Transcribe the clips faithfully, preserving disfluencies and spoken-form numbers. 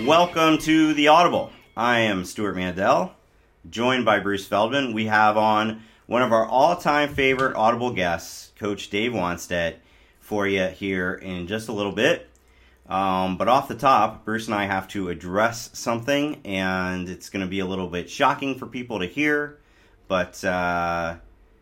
Welcome to The Audible. I am Stuart Mandel, joined by Bruce Feldman. We have on one of our all-time favorite Audible guests, Coach Dave Wannstedt, for you here in just a little bit. Um, but off the top, Bruce and I have to address something, and it's going to be a little bit shocking for people to hear, but uh,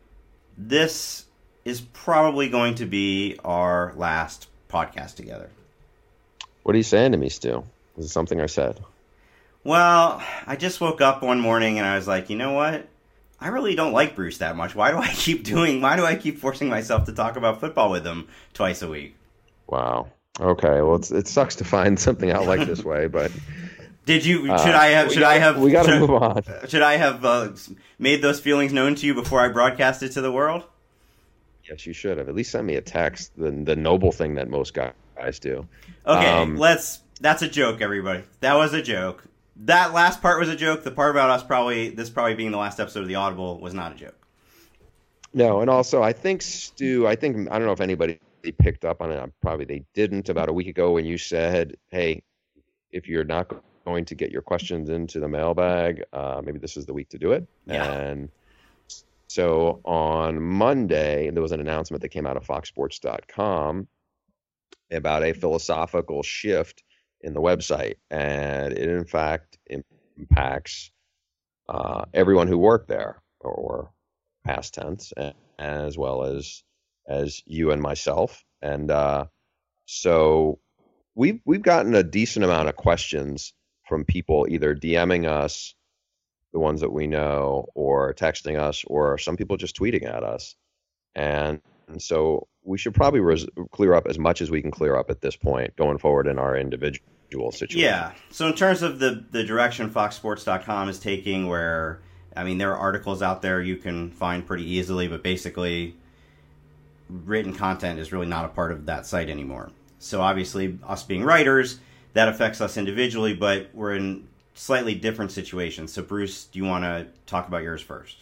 this is probably going to be our last podcast together. What are you saying to me, Stu? Is it something I said? Well, I just woke up one morning and I was like, you know what? I really don't like Bruce that much. Why do I keep doing, why do I keep forcing myself to talk about football with him twice a week? Wow. Okay. Well, it's, it sucks to find something out like this way, but. Did you, should uh, I have, should gotta, I have, we got to move on. Should I have uh, made those feelings known to you before I broadcast it to the world? Yes, you should have. At least send me a text, the, the noble thing that most guys do. Okay, um, let's, that's a joke, everybody. That was a joke. That last part was a joke. The part about us probably, this probably being the last episode of The Audible was not a joke. No, and also I think, Stu, I think, I don't know if anybody picked up on it. Probably they didn't about a week ago when you said, hey, if you're not going to get your questions into the mailbag, uh, maybe this is the week to do it. Yeah. And so on Monday, there was an announcement that came out of fox sports dot com about a philosophical shift in the website, and it in fact impacts uh, everyone who worked there, or, or past tense, as well as as you and myself. And uh, so we've we've gotten a decent amount of questions from people either DMing us, the ones that we know, or texting us, or some people just tweeting at us. And, and so we should probably res- clear up as much as we can clear up at this point going forward in our individual situation. Yeah. So in terms of the, the direction fox sports dot com is taking, where, I mean, there are articles out there you can find pretty easily, but basically written content is really not a part of that site anymore. So obviously us being writers, that affects us individually, but we're in slightly different situations. So Bruce, do you want to talk about yours first?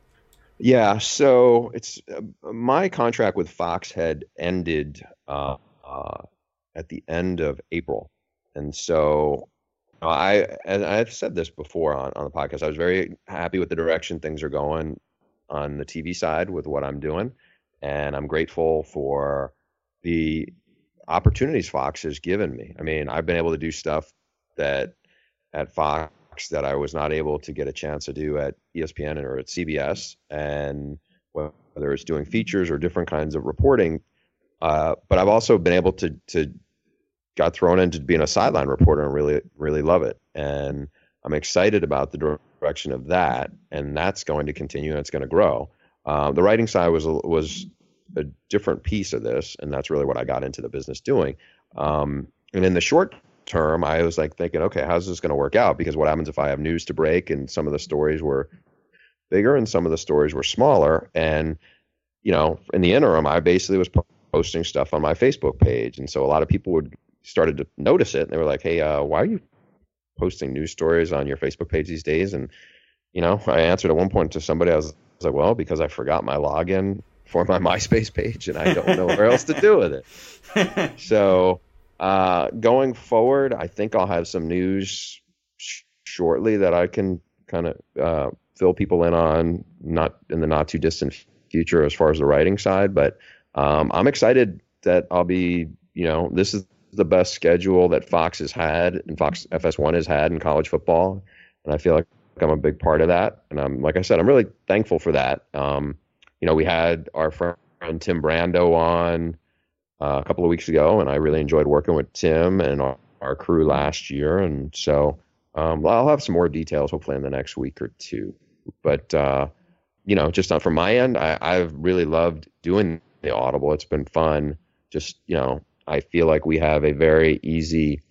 Yeah, so it's uh, my contract with Fox had ended uh, uh, at the end of April, and so uh, I and I've said this before on, on the podcast. I was very happy with the direction things are going on the T V side with what I'm doing, and I'm grateful for the opportunities Fox has given me. I mean, I've been able to do stuff that at Fox that I was not able to get a chance to do at E S P N or at C B S, and whether it's doing features or different kinds of reporting. Uh, but I've also been able to to got thrown into being a sideline reporter and really really love it. And I'm excited about the direction of that, and that's going to continue and it's going to grow. Uh, the writing side was was a different piece of this, and that's really what I got into the business doing. Um, and in the short term, I was like thinking, okay, how's this going to work out? Because what happens if I have news to break and some of the stories were bigger and some of the stories were smaller? And, you know, in the interim, I basically was posting stuff on my Facebook page. And so a lot of people would started to notice it. And they were like, hey, uh, why are you posting news stories on your Facebook page these days? And, you know, I answered at one point to somebody, I was, I was like, well, because I forgot my login for my MySpace page and I don't know where else to do with it. So, Uh, going forward, I think I'll have some news sh- shortly that I can kind of uh, fill people in on, not in the not too distant future as far as the writing side. But um, I'm excited that I'll be, you know, this is the best schedule that Fox has had and Fox F S one has had in college football. And I feel like I'm a big part of that. And I'm, like I said, I'm really thankful for that. Um, you know, we had our friend Tim Brando on Uh, a couple of weeks ago, and I really enjoyed working with Tim and our, our crew last year. And so um, I'll have some more details hopefully in the next week or two. But, uh, you know, just not from my end, I, I've really loved doing the Audible. It's been fun. Just, you know, I feel like we have a very easy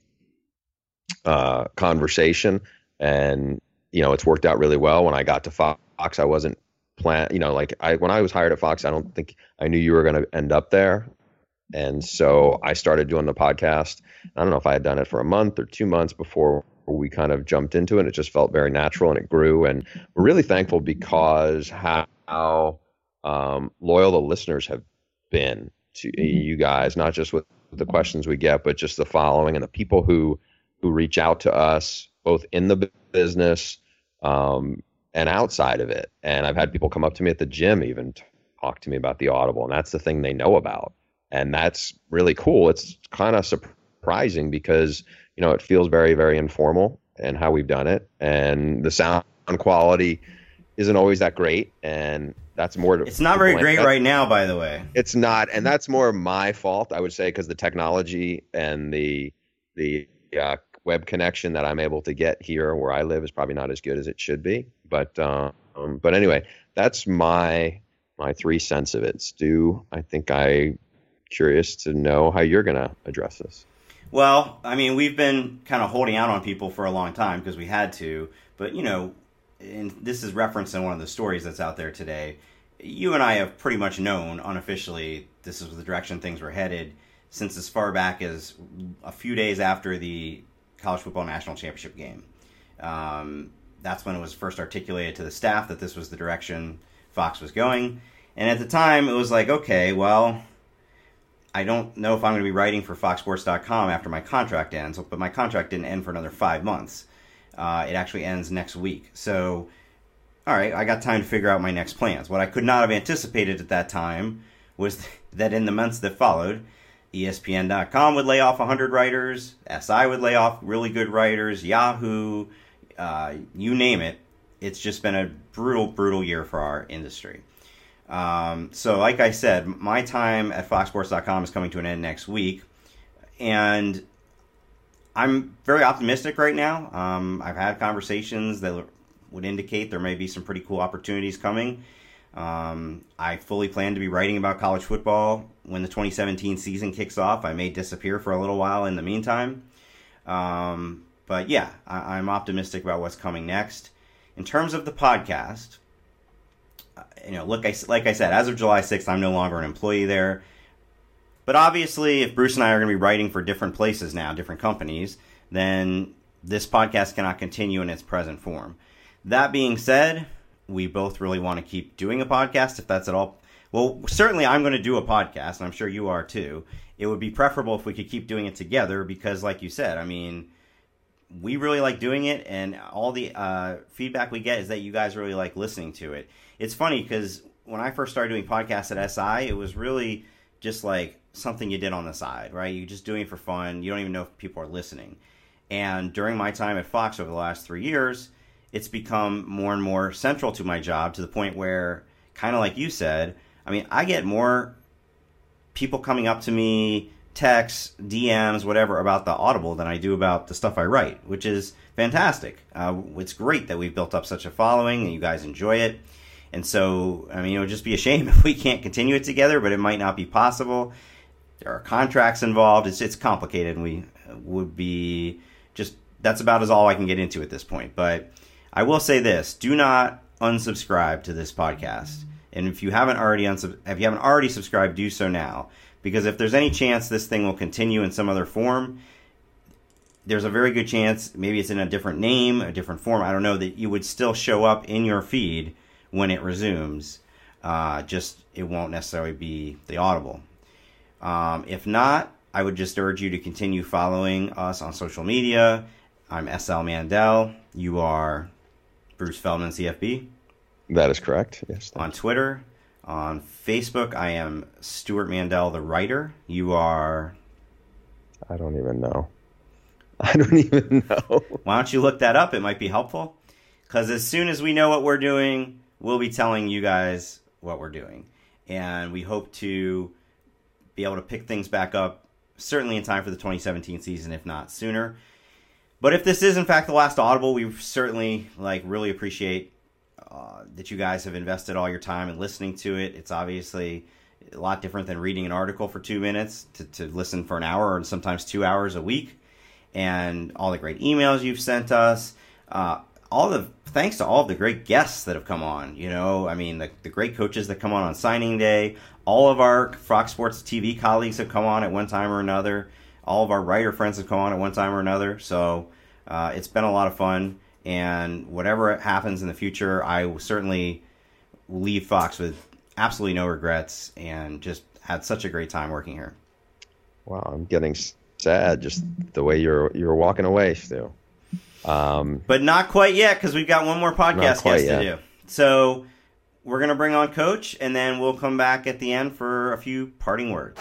uh, conversation, and, you know, it's worked out really well. When I got to Fox, I wasn't plan, you know, like I, when I was hired at Fox, I don't think I knew you were going to end up there. And so I started doing the podcast. I don't know if I had done it for a month or two months before we kind of jumped into it. It just felt very natural and it grew. And we're really thankful because how um, loyal the listeners have been to you guys, not just with the questions we get, but just the following and the people who who reach out to us both in the bu- business um, and outside of it. And I've had people come up to me at the gym even talk to me about the Audible, and that's the thing they know about. And that's really cool. It's kind of surprising because, you know, it feels very, very informal in how we've done it. And the sound quality isn't always that great. And that's more to, it's not very great that, right now, by the way. It's not. And that's more my fault, I would say, because the technology and the, the uh, web connection that I'm able to get here where I live is probably not as good as it should be. But, um, but anyway, that's my, my three cents of it. Stu, I think I curious to know how you're going to address this. Well, I mean, we've been kind of holding out on people for a long time because we had to, but you know, and this is referenced in one of the stories that's out there today. You and I have pretty much known unofficially this is the direction things were headed since as far back as a few days after the College Football National Championship game. Um, that's when it was first articulated to the staff that this was the direction Fox was going. And at the time, it was like, okay, well, I don't know if I'm going to be writing for Fox Sports dot com after my contract ends, but my contract didn't end for another five months. Uh, it actually ends next week. So, all right, I got time to figure out my next plans. What I could not have anticipated at that time was that in the months that followed, E S P N dot com would lay off one hundred writers, S I would lay off really good writers, Yahoo, uh, you name it. It's just been a brutal, brutal year for our industry. Um, so like I said, my time at Fox Sports dot com is coming to an end next week, and I'm very optimistic right now. Um, I've had conversations that would indicate there may be some pretty cool opportunities coming. Um, I fully plan to be writing about college football when the twenty seventeen season kicks off. I may disappear for a little while in the meantime. Um, but yeah, I, I'm optimistic about what's coming next. In terms of the podcast, you know, look, I, like I said, as of July sixth, I'm no longer an employee there. But obviously, if Bruce and I are going to be writing for different places now, different companies, then this podcast cannot continue in its present form. That being said, we both really want to keep doing a podcast, if that's at all. Well, certainly I'm going to do a podcast, and I'm sure you are too. It would be preferable if we could keep doing it together because, like you said, I mean, we really like doing it, and all the uh, feedback we get is that you guys really like listening to it. It's funny because when I first started doing podcasts at S I, it was really just like something you did on the side, right? You're just doing it for fun. You don't even know if people are listening. And during my time at Fox over the last three years, it's become more and more central to my job to the point where, kind of like you said, I mean, I get more people coming up to me, texts, D Ms, whatever, about the Audible than I do about the stuff I write, which is fantastic. Uh, it's great that we've built up such a following and you guys enjoy it. And so, I mean, it would just be a shame if we can't continue it together, but it might not be possible. There are contracts involved. It's it's complicated, and we would be just, that's about as all I can get into at this point. But I will say this, do not unsubscribe to this podcast. And if you haven't already unsub- if you haven't already subscribed, do so now. Because if there's any chance this thing will continue in some other form, there's a very good chance, maybe it's in a different name, a different form, I don't know, that you would still show up in your feed when it resumes. Uh, just, it won't necessarily be the Audible. Um, if not, I would just urge you to continue following us on social media. I'm S L Mandel. You are Bruce Feldman, C F B. That is correct. Yes. On Twitter. On Facebook, I am Stuart Mandel, the writer. You are... I don't even know. I don't even know. Why don't you look that up? It might be helpful. Because as soon as we know what we're doing, we'll be telling you guys what we're doing. And we hope to be able to pick things back up, certainly in time for the twenty seventeen season, if not sooner. But if this is, in fact, the last Audible, we certainly like really appreciate uh, that you guys have invested all your time in listening to it. It's obviously a lot different than reading an article for two minutes to, to listen for an hour or sometimes two hours a week. And all the great emails you've sent us. Uh, all the thanks to all of the great guests that have come on. You know, I mean, the, the great coaches that come on on signing day. All of our Fox Sports T V colleagues have come on at one time or another. All of our writer friends have come on at one time or another. So uh, it's been a lot of fun. And whatever happens in the future, I will certainly leave Fox with absolutely no regrets and just had such a great time working here. Wow, I'm getting sad, just the way you're you're walking away, Stu. Um, but not quite yet, because we've got one more podcast guest to do. So we're going to bring on Coach, and then we'll come back at the end for a few parting words.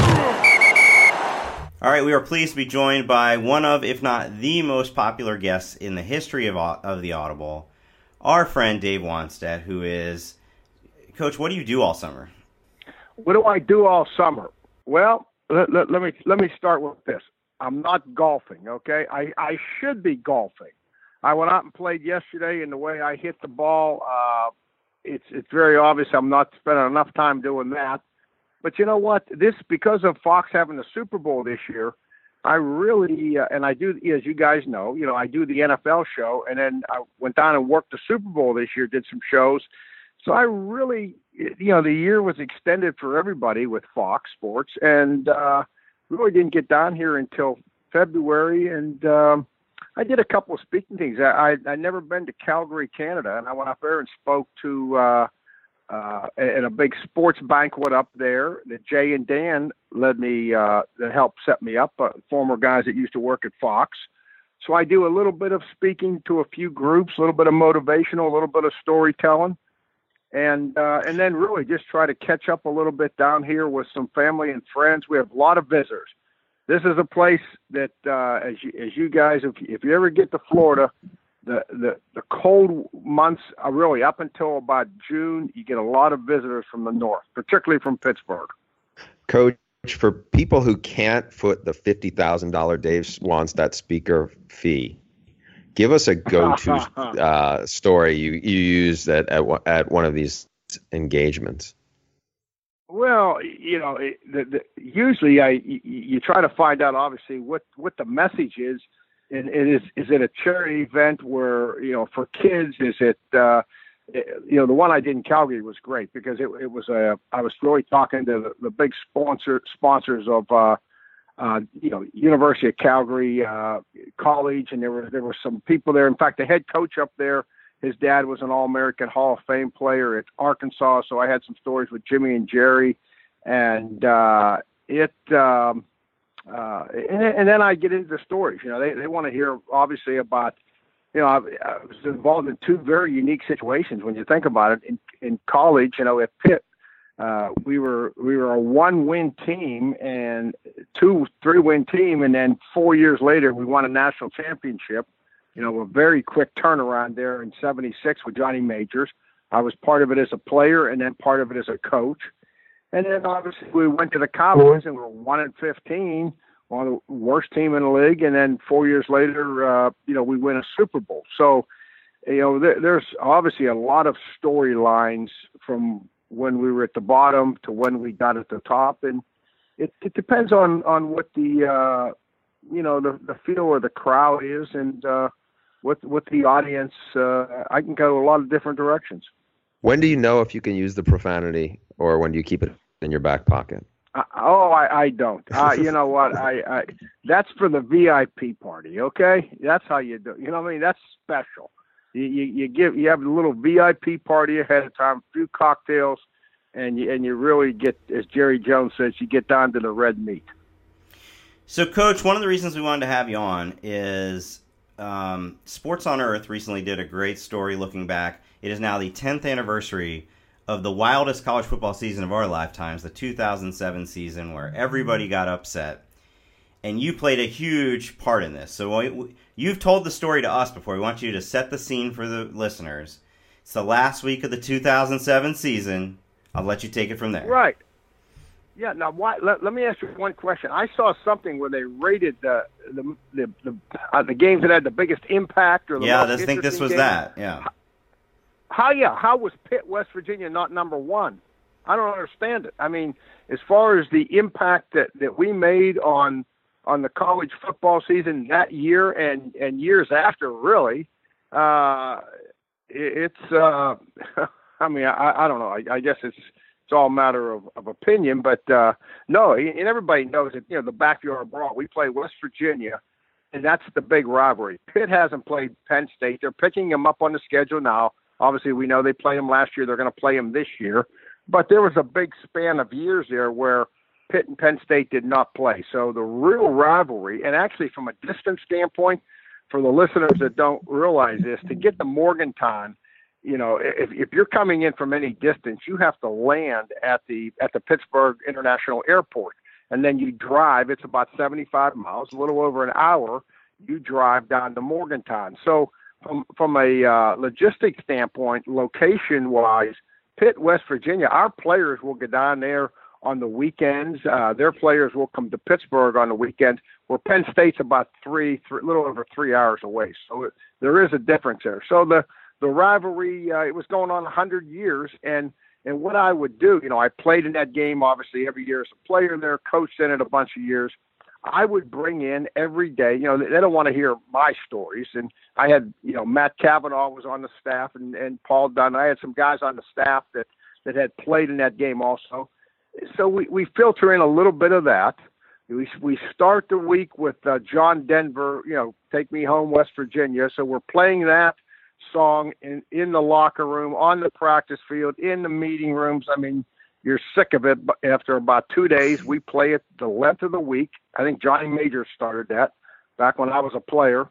All right, we are pleased to be joined by one of, if not the most popular guests in the history of of the Audible, our friend Dave Wannstedt, who is, Coach, what do you do all summer? What do I do all summer? Well, let, let, let me let me start with this. I'm not golfing, okay? I, I should be golfing. I went out and played yesterday, and the way I hit the ball, uh, it's it's very obvious I'm not spending enough time doing that. But you know what? This, because of Fox having the Super Bowl this year, I really, uh, and I do, as you guys know, you know, I do the N F L show, and then I went down and worked the Super Bowl this year, did some shows. So I really, you know, the year was extended for everybody with Fox Sports, and uh, really didn't get down here until February. And um, I did a couple of speaking things. I, I, I'd never been to Calgary, Canada, and I went up there and spoke to, uh, uh, at a big sports banquet up there that Jay and Dan led me, uh, that helped set me up, uh, former guys that used to work at Fox. So I do a little bit of speaking to a few groups, a little bit of motivational, a little bit of storytelling. And uh, and then really just try to catch up a little bit down here with some family and friends. We have a lot of visitors. This is a place that, uh, as you, as you guys, if, if you ever get to Florida, the, the, the cold months are really up until about June. You get a lot of visitors from the north, particularly from Pittsburgh. Coach, for people who can't foot the fifty thousand dollars Dave Wannstedt speaker fee, give us a go-to uh, story you, you use at, at at one of these engagements. Well, you know, the, the, usually I you, you try to find out obviously what, what the message is, and, and is is it a charity event where, you know, for kids? Is it uh, you know, the one I did in Calgary was great because it it was a I was really talking to the, the big sponsor sponsors of. Uh, Uh, you know, University of Calgary uh, College, and there were there were some people there. In fact, the head coach up there, his dad was an All-American Hall of Fame player at Arkansas, so I had some stories with Jimmy and Jerry, and uh, it. Um, uh, and, and then I get into the stories. You know, they they want to hear obviously about. You know, I, I was involved in two very unique situations when you think about it. In in college, you know, at Pitt. Uh, we were we were a one-win team and two, three-win team, and then four years later we won a national championship. You know, a very quick turnaround there in seventy-six with Johnny Majors. I was part of it as a player, and then part of it as a coach. And then obviously we went to the Cowboys and we were one and fifteen, one of the worst team in the league. And then four years later, uh, you know, we win a Super Bowl. So, you know, there, there's obviously a lot of storylines from when we were at the bottom to when we got at the top. And it, it depends on, on what the, uh, you know, the, the feel or the crowd is and uh, what, what the audience, uh, I can go a lot of different directions. When do you know if you can use the profanity or when do you keep it in your back pocket? Uh, oh, I, I don't. Uh, you know what? I, I that's for the V I P party. Okay. That's how you do it. You know what I mean? That's special. You, you, you give, you have a little V I P party ahead of time, a few cocktails, and you, and you really get, as Jerry Jones says, you get down to the red meat. So, Coach, one of the reasons we wanted to have you on is um, Sports on Earth recently did a great story looking back. It is now the tenth anniversary of the wildest college football season of our lifetimes, the two thousand seven season, where everybody got upset. And you played a huge part in this. So you've told the story to us before. We want you to set the scene for the listeners. It's the last week of the two thousand seven season. I'll let you take it from there. Right. Yeah. Now, why? Let, let me ask you one question. I saw something where they rated the the the the, uh, the games that had the biggest impact, or the yeah, most I think this was games. that. Yeah. How, how? Yeah. How was Pitt, West Virginia, not number one? I don't understand it. I mean, as far as the impact that, that we made on on the college football season that year and, and years after, really, uh, it, it's, uh, I mean, I, I don't know. I, I guess it's it's all a matter of, of opinion, but uh, no, and everybody knows that, you know, the backyard brawl, we play West Virginia, and that's the big rivalry. Pitt hasn't played Penn State. They're picking them up on the schedule now. Obviously, we know they played them last year. They're going to play them this year. But there was a big span of years there where Pitt and Penn State did not play. So the real rivalry, and actually from a distance standpoint, for the listeners that don't realize this, to get to Morgantown, you know, if, if you're coming in from any distance, you have to land at the at the Pittsburgh International Airport, and then you drive. It's about seventy-five miles, a little over an hour. You drive down to Morgantown. So from from a uh, logistics standpoint, location-wise, Pitt, West Virginia, our players will get down there on the weekends. Uh, their players will come to Pittsburgh on the weekends, where Penn State's about three, three a little over three hours away. So it, there is a difference there. So the the rivalry, uh, it was going on one hundred years, and and what I would do, you know, I played in that game obviously every year as a player there, coached in it a bunch of years. I would bring in every day, you know, they don't want to hear my stories. And I had, you know, Matt Cavanaugh was on the staff, and, and Paul Dunn. I had some guys on the staff that, that had played in that game also. So we, we filter in a little bit of that. We, we start the week with uh, John Denver, you know, Take Me Home, West Virginia. So we're playing that song in, in the locker room, on the practice field, in the meeting rooms. I mean, you're sick of it. But after about two days, we play it the length of the week. I think Johnny Major started that back when I was a player.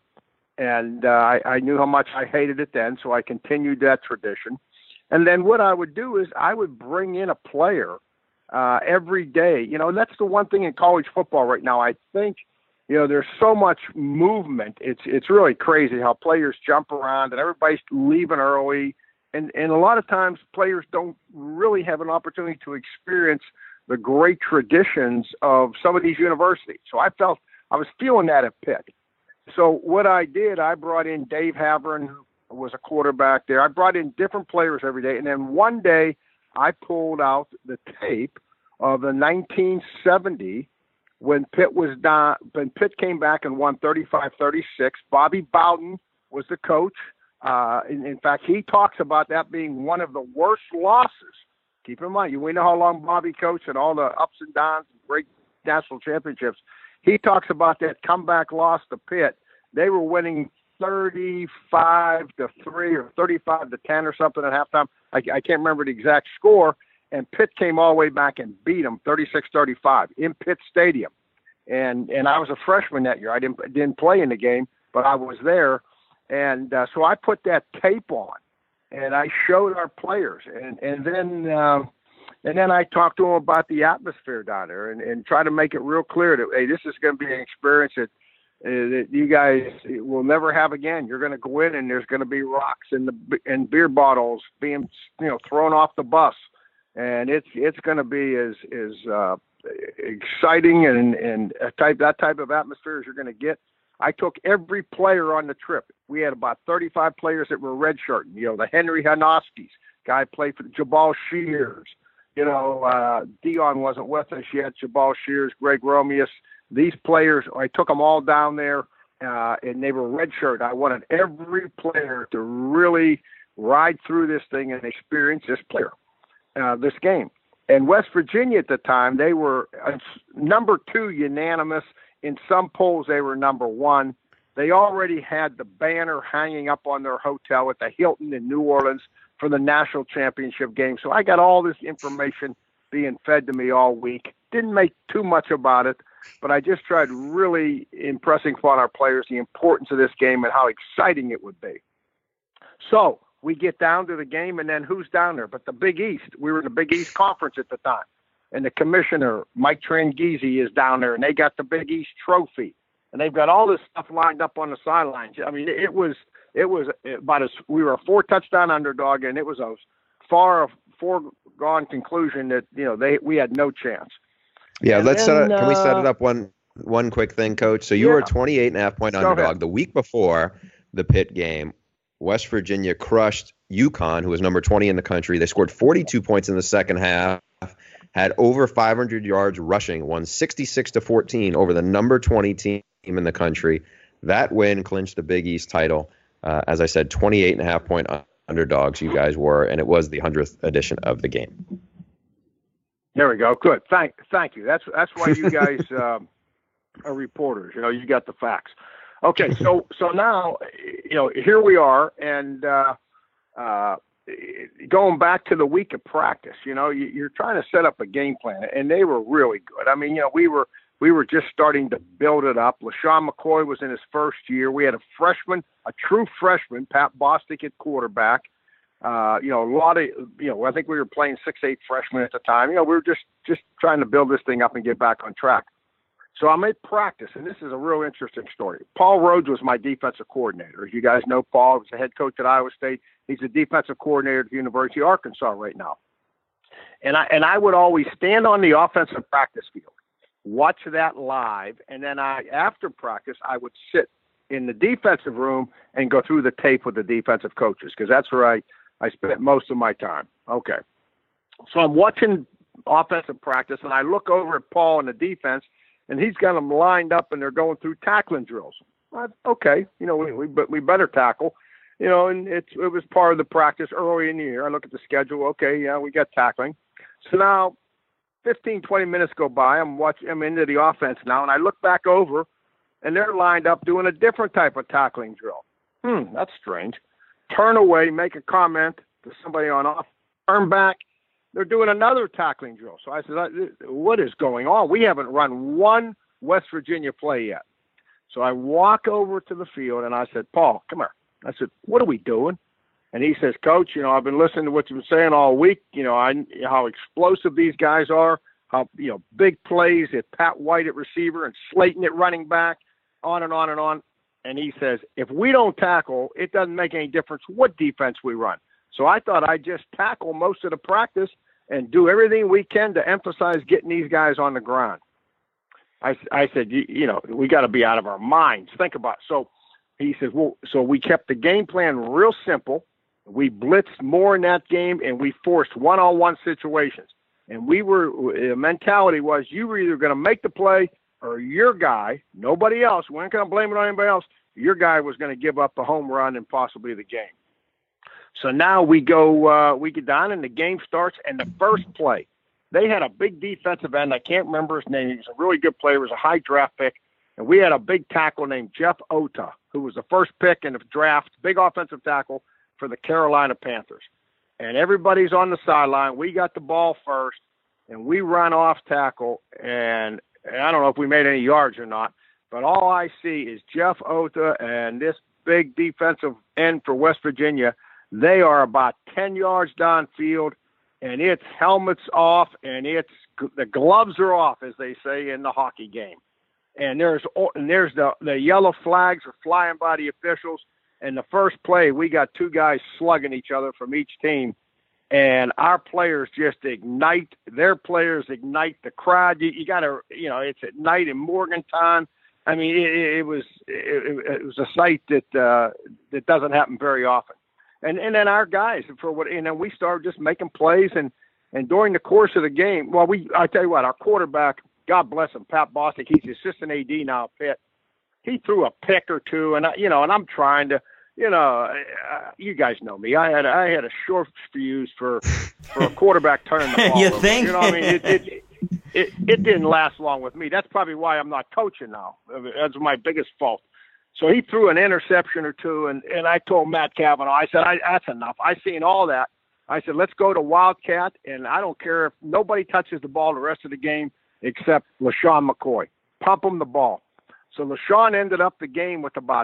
And uh, I, I knew how much I hated it then, so I continued that tradition. And then what I would do is I would bring in a player uh, every day. You know, that's the one thing in college football right now. I think, you know, there's so much movement. It's it's really crazy how players jump around and everybody's leaving early. And and a lot of times players don't really have an opportunity to experience the great traditions of some of these universities. So I felt I was feeling that at Pitt. So what I did, I brought in Dave Havern, who was a quarterback there. I brought in different players every day. And then one day I pulled out the tape of the nineteen seventy when Pitt was down, when Pitt came back and won thirty-five thirty-six. Bobby Bowden was the coach. Uh, in, in fact, he talks about that being one of the worst losses. Keep in mind, you we know how long Bobby coached and all the ups and downs, and great national championships. He talks about that comeback loss to Pitt. They were winning thirty-five to three or thirty-five to ten or something at halftime. I, I can't remember the exact score. And Pitt came all the way back and beat them thirty-six thirty-five in Pitt Stadium. And and I was a freshman that year. I didn't didn't play in the game, but I was there. And uh, so I put that tape on, and I showed our players, and and then uh, and then I talked to them about the atmosphere down there, and, and try to make it real clear that, hey, this is going to be an experience that, uh, that you guys will never have again. You're going to go in, and there's going to be rocks and the and beer bottles being, you know, thrown off the bus, and it's it's going to be as as uh, exciting and and a type that type of atmosphere as you're going to get. I took every player on the trip. We had about thirty-five players that were redshirting. You know, the Henry Hanoskis, guy played for the Jabal Shears. You know, uh, Dion wasn't with us yet. Jabal Shears, Greg Romeus. These players, I took them all down there, uh, and they were redshirt. I wanted every player to really ride through this thing and experience this player, uh, this game. And West Virginia at the time, they were uh, number two unanimous. In some polls, they were number one. They already had the banner hanging up on their hotel at the Hilton in New Orleans for the national championship game. So I got all this information being fed to me all week. Didn't make too much about it, but I just tried really impressing upon our players the importance of this game and how exciting it would be. So we get down to the game, and then who's down there? But the Big East. We were in the Big East Conference at the time. And the commissioner, Mike Tranghese, is down there, and they got the Big East trophy, and they've got all this stuff lined up on the sidelines. I mean, it was it was about as we were a four touchdown underdog, and it was a far foregone conclusion that you know they we had no chance. Yeah, and let's then, set it, can we set it uh, up one one quick thing, Coach? So you yeah. were a twenty-eight and a half point Go underdog ahead. the week before the Pitt game. West Virginia crushed UConn, who was number twenty in the country. They scored forty-two points in the second half. Had over five hundred yards rushing, won sixty-six to fourteen over the number twenty team in the country. That win clinched the Big East title. Uh, as I said, twenty-eight and a half point underdogs you guys were, and it was the hundredth edition of the game. There we go. Good. Thank, thank you. That's that's why you guys um, are reporters. You know, you got the facts. Okay, so so now, you know, here we are, and uh, uh, going back to the week of practice, you know, you, you're trying to set up a game plan, and they were really good. I mean, you know, we were we were just starting to build it up. LaShawn McCoy was in his first year. We had a freshman, a true freshman, Pat Bostic at quarterback. Uh, you know, a lot of, you know, I think we were playing six, eight freshmen at the time. You know, we were just, just trying to build this thing up and get back on track. So I'm at practice, and this is a real interesting story. Paul Rhodes was my defensive coordinator. As you guys know, Paul was the head coach at Iowa State. He's the defensive coordinator at the University of Arkansas right now. And I, and I would always stand on the offensive practice field, watch that live, and then I, after practice, I would sit in the defensive room and go through the tape with the defensive coaches, because that's where I, I spent most of my time. Okay. So I'm watching offensive practice, and I look over at Paul in the defense, and he's got them lined up, and they're going through tackling drills. I, okay, you know, we, we we better tackle, you know, and it's it was part of the practice early in the year. I look at the schedule. Okay, yeah, we got tackling. So now fifteen, twenty minutes go by. I'm watching, I'm into the offense now, and I look back over, and they're lined up doing a different type of tackling drill. Hmm, that's strange. Turn away, make a comment to somebody on off, turn back. They're doing another tackling drill. So I said, what is going on? We haven't run one West Virginia play yet. So I walk over to the field, and I said, Paul, come here. I said, what are we doing? And he says, Coach, you know, I've been listening to what you've been saying all week. You know, I how explosive these guys are, how, you know, big plays at Pat White at receiver and Slayton at running back, on and on and on. And he says, if we don't tackle, it doesn't make any difference what defense we run. So I thought I'd just tackle most of the practice and do everything we can to emphasize getting these guys on the ground. I, I said, you, you know, we got to be out of our minds. Think about it. So he says, well, so we kept the game plan real simple. We blitzed more in that game, and we forced one-on-one situations. And we were, the mentality was, you were either going to make the play or your guy, nobody else, we weren't going to blame it on anybody else, your guy was going to give up a home run and possibly the game. So now we go, uh, we get down, and the game starts, and the first play, they had a big defensive end. I can't remember his name. He was a really good player. He was a high draft pick. And we had a big tackle named Jeff Ota, who was the first pick in the draft, big offensive tackle for the Carolina Panthers. And everybody's on the sideline. We got the ball first, and we run off tackle, and, and I don't know if we made any yards or not, but all I see is Jeff Ota and this big defensive end for West Virginia. They are about ten yards downfield, and it's helmets off, and it's the gloves are off, as they say in the hockey game. And there's and there's the, the yellow flags are flying by the officials. And the first play, we got two guys slugging each other from each team, and our players just ignite. Their players ignite the crowd. You, you got to, you know, it's at night in Morgantown. I mean, it, it was it, it was a sight that uh, that doesn't happen very often. And and then our guys for what, and then we started just making plays, and and during the course of the game, well, we I tell you what, our quarterback, God bless him, Pat Bostic, he's the assistant A D now at Pitt. He threw a pick or two, and I, you know, and I'm trying to, you know, uh, you guys know me. I had I had a short fuse for for a quarterback turning the ball you over. think? You know what I mean? It, it, it it didn't last long with me. That's probably why I'm not coaching now. That's my biggest fault. So he threw an interception or two, and, and I told Matt Cavanaugh, I said, I, that's enough. I seen all that. I said, let's go to Wildcat, and I don't care if nobody touches the ball the rest of the game except LaShawn McCoy. Pump him the ball. So LaShawn ended up the game with about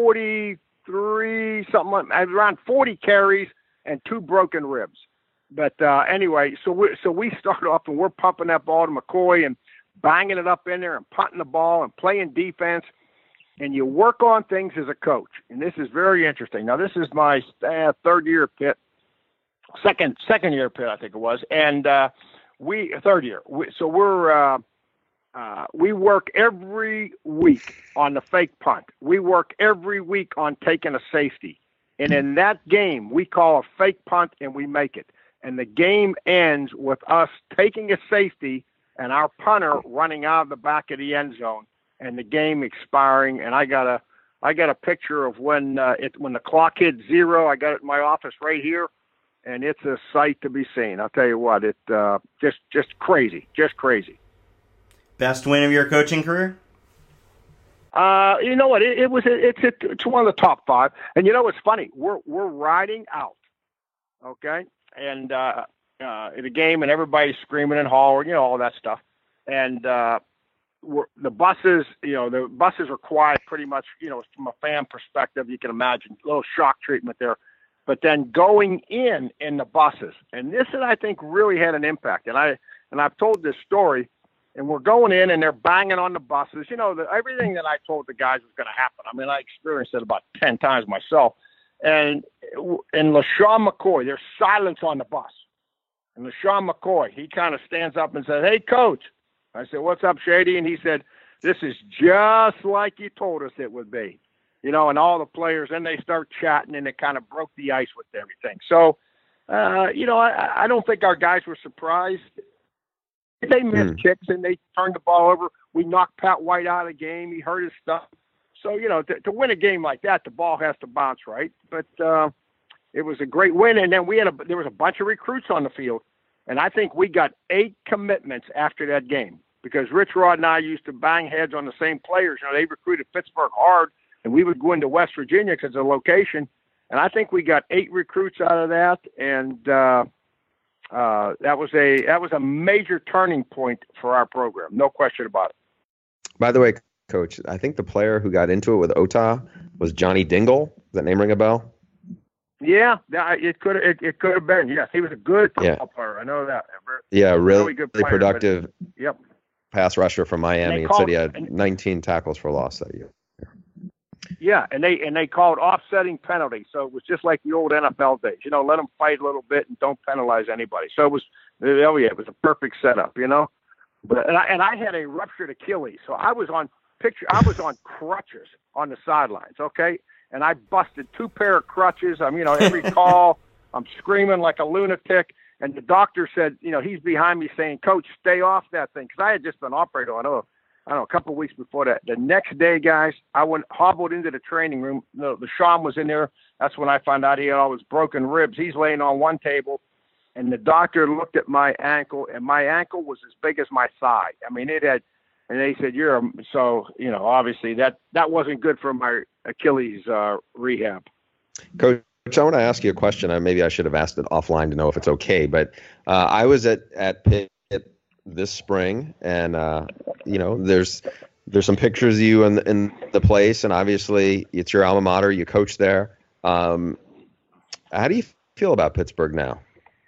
forty-three, something like, around forty carries and two broken ribs. But uh, anyway, so we so we start off, and we're pumping that ball to McCoy and banging it up in there and punting the ball and playing defense. And you work on things as a coach. And this is very interesting. Now, this is my uh, third year at Pitt, second second year at Pitt, I think it was. And uh, we third year. We, so we're uh, uh, we work every week on the fake punt. We work every week on taking a safety. And in that game, we call a fake punt and we make it. And the game ends with us taking a safety and our punter running out of the back of the end zone, and the game expiring. And I got a, I got a picture of when uh, it when the clock hit zero. I got it in my office right here, and it's a sight to be seen. I'll tell you what, it uh, just just crazy, just crazy. Best win of your coaching career? Uh, you know what? It, it was it's it, it's one of the top five. And you know what's funny? We're we're riding out okay, and uh, uh, in a game, and everybody's screaming and hollering, you know, all that stuff, and uh, we're, the buses, you know, the buses are quiet pretty much, you know, from a fan perspective, you can imagine a little shock treatment there. But then going in in the buses, and this is, I think, really had an impact. And I and I've told this story, and we're going in and they're banging on the buses. You know, the, everything that I told the guys was going to happen. I mean, I experienced it about ten times myself. And and LeSean McCoy, there's silence on the bus. And LeSean McCoy, he kind of stands up and says, "Hey, coach." I said, "What's up, Shady?" And he said, "This is just like you told us it would be." You know, and all the players, and they start chatting, and it kind of broke the ice with everything. So, uh, you know, I, I don't think our guys were surprised. They missed mm. kicks, and they turned the ball over. We knocked Pat White out of the game. He hurt his stuff. So, you know, to, to win a game like that, the ball has to bounce right. But uh, it was a great win, and then we had a there was a bunch of recruits on the field, and I think we got eight commitments after that game because Rich Rod and I used to bang heads on the same players. You know, they recruited Pittsburgh hard. And we would go into West Virginia because of the location. And I think we got eight recruits out of that. And uh, uh, that was a that was a major turning point for our program. No question about it. By the way, Coach, I think the player who got into it with Ota was Johnny Dingle. Does that name ring a bell? Yeah, it could it, it could have been. Yes, he was a good football yeah. player. I know that. Yeah, really, really good player, productive but, yep. pass rusher from Miami. And, and said he had nineteen tackles for loss that year. Yeah, and they and they called offsetting penalties, so it was just like the old N F L days. You know, let them fight a little bit and don't penalize anybody. So it was, oh yeah, it was a perfect setup. You know, but and I and I had a ruptured Achilles, so I was on picture. I was on crutches on the sidelines. Okay, and I busted two pair of crutches. I'm, you know, every call, I'm screaming like a lunatic. And the doctor said, you know, he's behind me saying, "Coach, stay off that thing," because I had just been operated on. Oh. I don't know, a couple of weeks before that. The next day, guys, I went hobbled into the training room. The, the Sean was in there. That's when I found out he had all his broken ribs. He's laying on one table, and the doctor looked at my ankle, and my ankle was as big as my thigh. I mean, it had, and they said, "You're a," so, you know, obviously that, that wasn't good for my Achilles uh, rehab. Coach, I want to ask you a question. Uh, maybe I should have asked it offline to know if it's okay, but uh, I was at, at Pitt this spring, and uh, you know, there's there's some pictures of you in the, in the place, and obviously it's your alma mater. You coach there. Um, how do you feel about Pittsburgh now?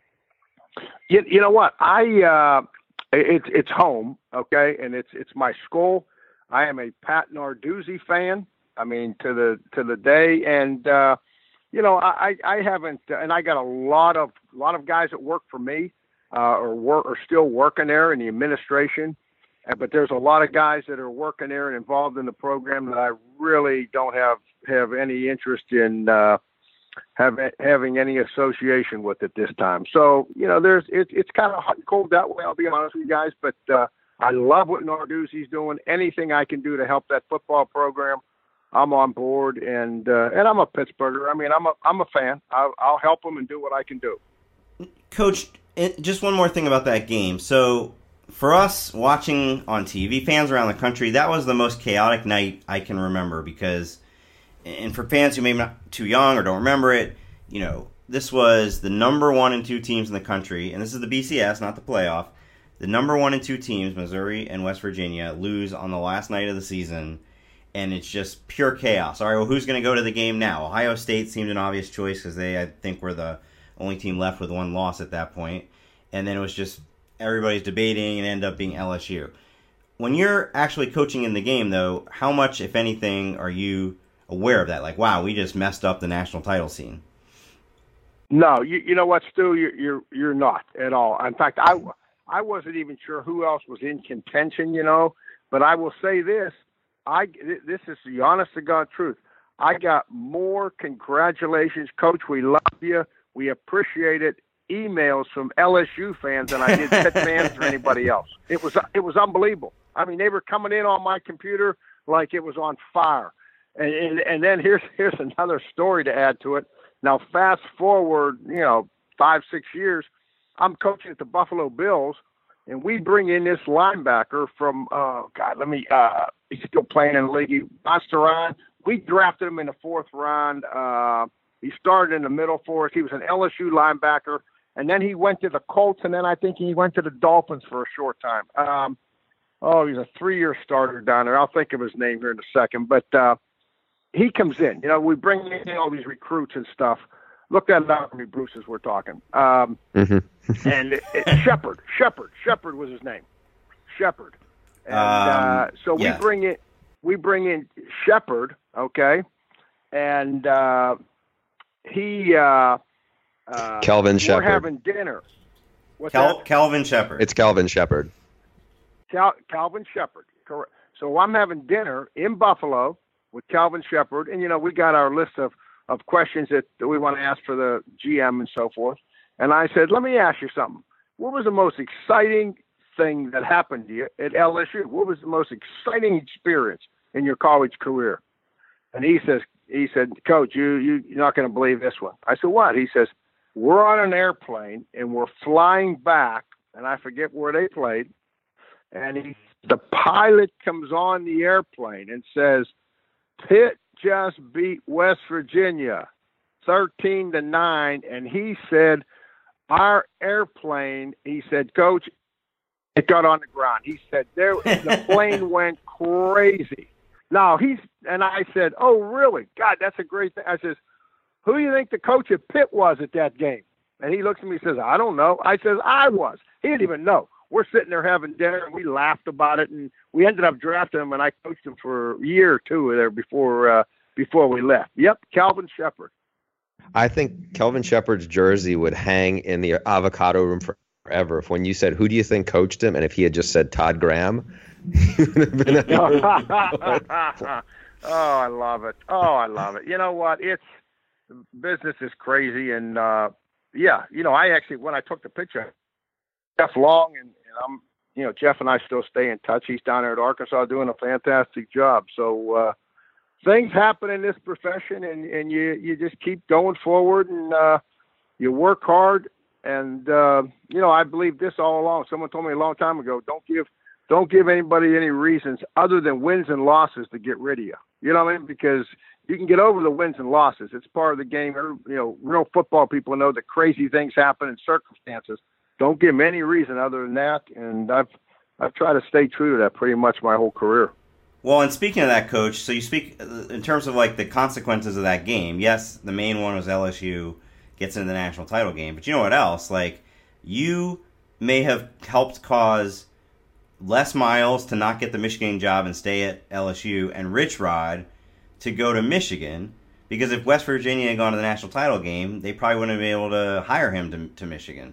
You, you know what? I uh, it's it's home, okay, and it's it's my school. I am a Pat Narduzzi fan. I mean, to the to the day, and uh, you know, I I haven't, and I got a lot of a lot of guys that work for me. Uh, or work or still working there in the administration, uh, but there's a lot of guys that are working there and involved in the program that I really don't have have any interest in uh, have, having any association with at this time. So you know, there's it, it's kind of hot and cold that way. I'll be honest with you guys, but uh, I love what Narduzzi's doing. Anything I can do to help that football program, I'm on board, and uh, and I'm a Pittsburgher. I mean, I'm a I'm a fan. I'll, I'll help them and do what I can do. Coach, just one more thing about that game. So, for us watching on T V, fans around the country, that was the most chaotic night I can remember because, and for fans who may be not too young or don't remember it, you know, this was the number one and two teams in the country, and this is the B C S, not the playoff. The number one and two teams, Missouri and West Virginia, lose on the last night of the season, and it's just pure chaos. All right, well, who's going to go to the game now? Ohio State seemed an obvious choice because they, I think, were the only team left with one loss at that point. And then it was just everybody's debating and ended up being L S U. When you're actually coaching in the game, though, how much, if anything, are you aware of that? Like, wow, we just messed up the national title scene. No, you, you know what, Stu? You're, you're you're not at all. In fact, I, I wasn't even sure who else was in contention, you know. But I will say this. I This is the honest-to-God truth. I got more congratulations, Coach. We love you. We appreciate it. Emails from L S U fans than I did Pitt fans or anybody else. It was it was unbelievable. I mean, they were coming in on my computer like it was on fire. And and, and then here's here's another story to add to it. Now, fast forward, you know, five six years, I'm coaching at the Buffalo Bills, and we bring in this linebacker from uh, God. Let me. Uh, he's still playing in the league. Masteron. We drafted him in the fourth round. Uh, He started in the middle for us. He was an L S U linebacker, and then he went to the Colts, and then I think he went to the Dolphins for a short time. Um, oh, he's a three-year starter down there. I'll think of his name here in a second. But uh, he comes in. You know, we bring in all these recruits and stuff. Look that up for me, Bruce, as we're talking. Um, mm-hmm. and it, it, Shepard, Shepard, Shepard was his name. Shepard. And um, uh, so we yeah. bring in, we bring in Shepard, okay, and uh, he. Uh, uh, Kelvin Shepard. We're having dinner. What's Cal- that? Kelvin Shepard. It's Kelvin Shepard. Cal- Calvin Shepard, correct. So I'm having dinner in Buffalo with Calvin Shepard, and you know we got our list of, of questions that, that we want to ask for the G M and so forth. And I said, let me ask you something. What was the most exciting thing that happened to you at L S U? What was the most exciting experience in your college career? And he says, he said, Coach, you, you you're not going to believe this one. I said, what? He says, we're on an airplane and we're flying back, and I forget where they played. And he, the pilot comes on the airplane and says, Pitt just beat West Virginia thirteen to nine. And he said, our airplane, he said, Coach, it got on the ground. He said, there, the plane went crazy. Now he's, and I said, oh, really? God, that's a great thing. I says, who do you think the coach at Pitt was at that game? And he looks at me and says, I don't know. I says, I was. He didn't even know. We're sitting there having dinner, and we laughed about it, and we ended up drafting him, and I coached him for a year or two there before uh, before we left. Yep, Calvin Shepard. I think Kelvin Shepard's jersey would hang in the avocado room forever. If when you said, who do you think coached him, and if he had just said Todd Graham, he would have been a Oh, I love it. Oh, I love it. You know what? It's business is crazy, and uh, yeah, you know, I actually when I took the picture, Jeff Long and, and I'm, you know, Jeff and I still stay in touch. He's down there at Arkansas doing a fantastic job. So uh, things happen in this profession, and, and you you just keep going forward, and uh, you work hard. And uh, you know, I believe this all along. Someone told me a long time ago, don't give don't give anybody any reasons other than wins and losses to get rid of you. You know what I mean? Because you can get over the wins and losses. It's part of the game. You know, real football people know that crazy things happen in circumstances. Don't give them any reason other than that. And I've I've tried to stay true to that pretty much my whole career. Well, and speaking of that, Coach, so you speak in terms of like the consequences of that game. Yes, the main one was L S U gets into the national title game, but you know what else? Like, you may have helped cause Les Miles to not get the Michigan job and stay at L S U, and Rich Rod to go to Michigan, because if West Virginia had gone to the national title game, they probably wouldn't have been able to hire him to, to Michigan.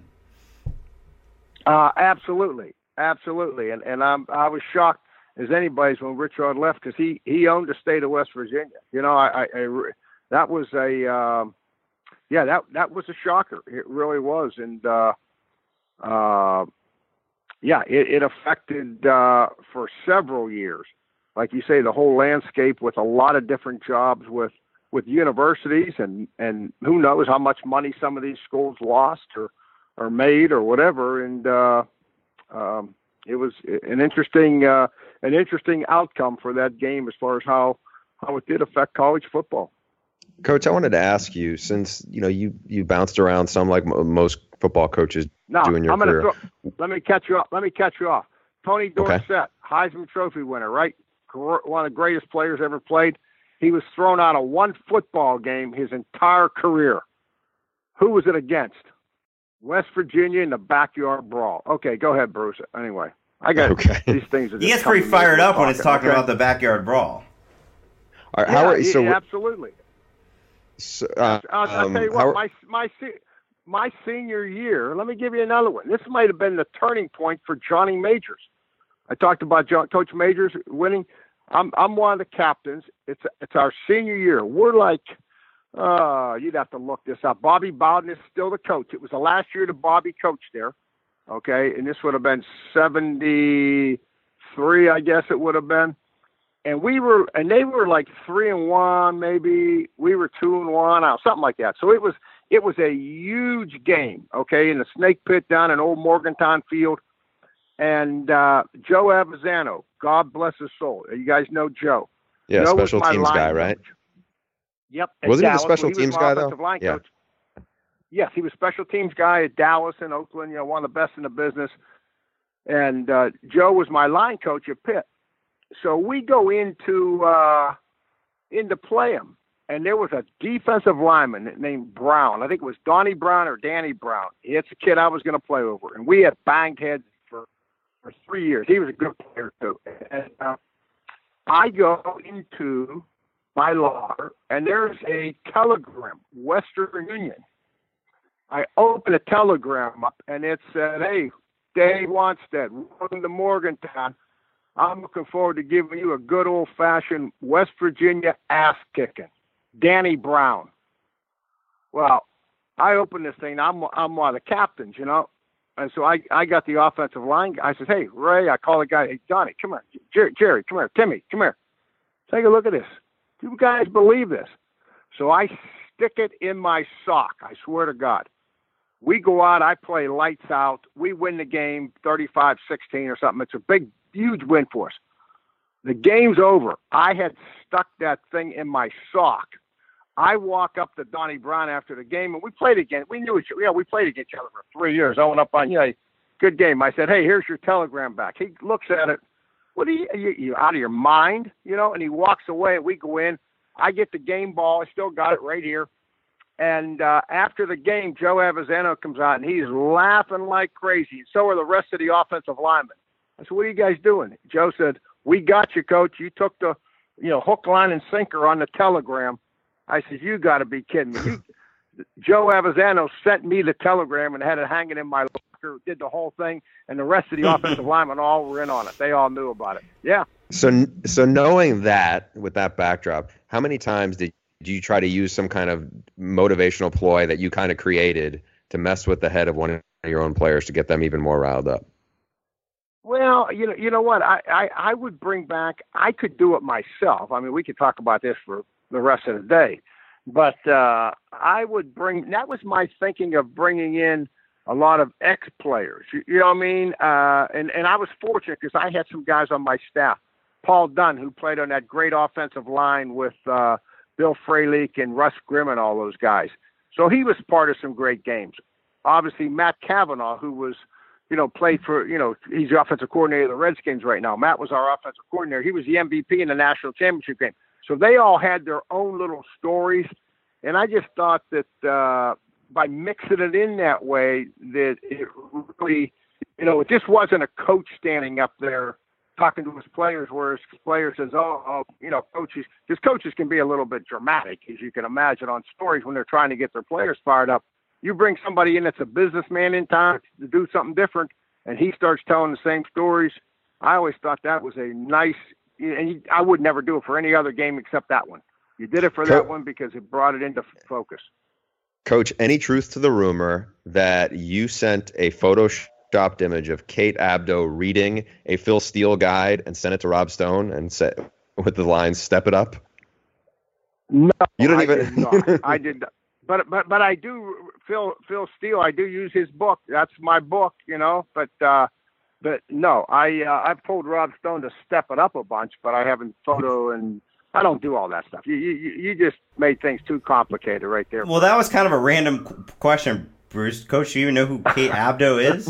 Uh, absolutely, absolutely, and and I'm I was shocked as anybody's when Rich Rod left, because he he owned the state of West Virginia. You know, I, I, I that was a um, yeah that that was a shocker. It really was, and uh, uh, yeah, it, it affected uh, for several years. Like you say, the whole landscape with a lot of different jobs with, with universities, and, and who knows how much money some of these schools lost or, or made or whatever. And uh, um, it was an interesting uh, an interesting outcome for that game as far as how, how it did affect college football. Coach, I wanted to ask you, since you know you, you bounced around some like most football coaches now, do in your I'm gonna career. Throw, let me catch you off. Let me catch you off. Tony Dorsett, okay. Heisman Trophy winner, right? One of the greatest players ever played. He was thrown out of one football game his entire career. Who was it against? West Virginia in the backyard brawl. Okay, go ahead, Bruce. Anyway, I got okay. these things. Are he gets pretty fired up when it's talking okay? about the backyard brawl. All right, yeah, how are, so yeah, absolutely. So, uh, I'll, I'll um, tell you what, are, my my my senior year. Let me give you another one. This might have been the turning point for Johnny Majors. I talked about John, Coach Majors winning. I'm I'm one of the captains. It's it's our senior year. We're like, uh, you'd have to look this up. Bobby Bowden is still the coach. It was the last year that Bobby coached there. Okay, and this would have been seventy-three, I guess it would have been. And we were, and they were like three and one, maybe. We were two and one, something like that. So it was it was a huge game. Okay, in the Snake Pit down in Old Morgantown Field. And uh, Joe Avisano, God bless his soul. You guys know Joe. Yeah, Joe special teams guy, right? coach. Yep. at Wasn't he the Dallas. special Well, he was teams my guy, though? offensive line Yeah. coach. Yes, he was special teams guy at Dallas and Oakland, you know, one of the best in the business. And uh, Joe was my line coach at Pitt. So we go into uh, into play him, and there was a defensive lineman named Brown. I think it was Donnie Brown or Danny Brown. It's a kid I was going to play over, and we had banged heads for for three years. He was a good player too. And uh, I go into my locker, and there's a telegram, Western Union. I open a telegram up, and it said, "Hey, Dave Wannstedt, welcome to Morgantown. I'm looking forward to giving you a good old-fashioned West Virginia ass-kicking. Danny Brown." Well, I opened this thing. I'm I'm one of the captains, you know. And so I, I got the offensive line. I said, "Hey, Ray," I call the guy, "Hey, Johnny, come here. Jerry, Jerry, come here. Timmy, come here. Take a look at this. Do you guys believe this?" So I stick it in my sock. I swear to God. We go out. I play lights out. We win the game thirty-five sixteen or something. It's a big, huge win for us. The game's over. I had stuck that thing in my sock. I walk up to Donnie Brown after the game, and we played again. We knew each other. Yeah, we played against each other for three years. I went up on, yeah, good game. I said, "Hey, here's your telegram back." He looks at it. "What are you, you, you out of your mind?" You know, and he walks away, and we go in. I get the game ball. I still got it right here. And uh, after the game, Joe Avezano comes out, and he's laughing like crazy. And so are the rest of the offensive linemen. I said, "What are you guys doing?" Joe said, "We got you, Coach. You took the, you know, hook, line, and sinker on the telegram." I said, "You got to be kidding me." You, Joe Avezano sent me the telegram and had it hanging in my locker, did the whole thing, and the rest of the offensive linemen all were in on it. They all knew about it. Yeah. So, so knowing that, with that backdrop, how many times did you try to use some kind of motivational ploy that you kind of created to mess with the head of one of your own players to get them even more riled up? Well, you know, you know what? I, I, I would bring back, I could do it myself. I mean, we could talk about this for the rest of the day, but uh, I would bring, that was my thinking of bringing in a lot of ex-players. You, you know what I mean? Uh, and, and I was fortunate because I had some guys on my staff. Paul Dunn, who played on that great offensive line with uh, Bill Fralick and Russ Grimm and all those guys. So he was part of some great games. Obviously, Matt Cavanaugh, who was, you know, played for, you know, he's the offensive coordinator of the Redskins right now. Matt was our offensive coordinator. He was the M V P in the national championship game. So they all had their own little stories. And I just thought that uh, by mixing it in that way, that it really, you know, it just wasn't a coach standing up there talking to his players, where his player says, oh, oh, you know, coaches, because coaches can be a little bit dramatic, as you can imagine, on stories when they're trying to get their players fired up. You bring somebody in that's a businessman in town to do something different, and he starts telling the same stories. I always thought that was a nice, and you, I would never do it for any other game except that one. You did it for that one because it brought it into focus. Coach, any truth to the rumor that you sent a photoshopped image of Kate Abdo reading a Phil Steele guide and sent it to Rob Stone and said with the lines, "Step it up"? No, you don't I even. Did not. I did not. But but but I do Phil Phil Steele. I do use his book. That's my book, you know. But uh, but no, I uh, I've told Rob Stone to step it up a bunch, but I haven't photo and I don't do all that stuff. You you you just made things too complicated right there. Well, that was kind of a random question, Bruce. Coach, do you even know who Kate Abdo is?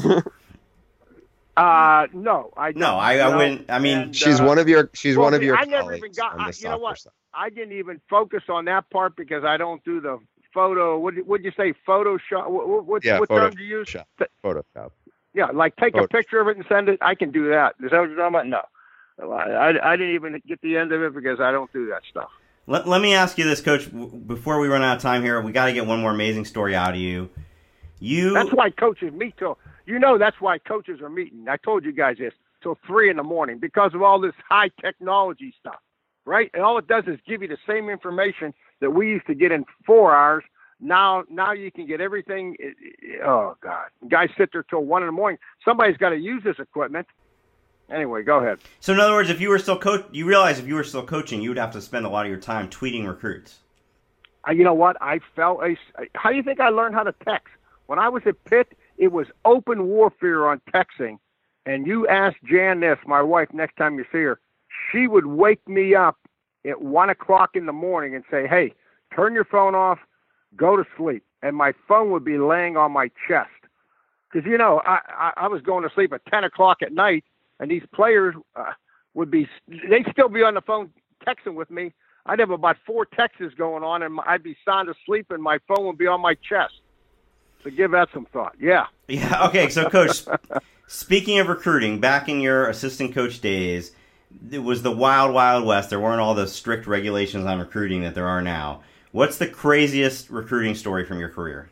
Uh no, I don't, no, I, I wouldn't. I mean, and, she's uh, one of your she's well, one of your. I never even got. I, you know what? Side. I didn't even focus on that part because I don't do the photo. What would you say? Photoshop? What, what, yeah, what photo, term do you use? Shop, Photoshop. Yeah, like take photo. a picture of it and send it. I can do that. Is that what you're talking about? No, I, I didn't even get the end of it because I don't do that stuff. Let, let me ask you this, Coach. Before we run out of time here, we got to get one more amazing story out of you. You. That's why coaches meet till. You know, that's why coaches are meeting. I told you guys this till three in the morning because of all this high technology stuff, right? And all it does is give you the same information that we used to get in four hours. Now, now you can get everything. Oh God, guys sit there till one in the morning. Somebody's got to use this equipment. Anyway, go ahead. So in other words, if you were still coach, you realize if you were still coaching, you would have to spend a lot of your time tweeting recruits. Uh, you know what? I felt a. How do you think I learned how to text? When I was at Pitt, it was open warfare on texting. And you ask Jan this, my wife, next time you see her, she would wake me up at one o'clock in the morning and say, "Hey, turn your phone off, go to sleep. And my phone would be laying on my chest. Because, you know, I, I, I was going to sleep at ten o'clock at night, and these players uh, would be, they'd still be on the phone texting with me. I'd have about four texts going on, and I'd be sound asleep, and my phone would be on my chest. So give that some thought. Yeah. Yeah. Okay. So, Coach, speaking of recruiting, back in your assistant coach days, it was the wild, wild west. There weren't all the strict regulations on recruiting that there are now. What's the craziest recruiting story from your career?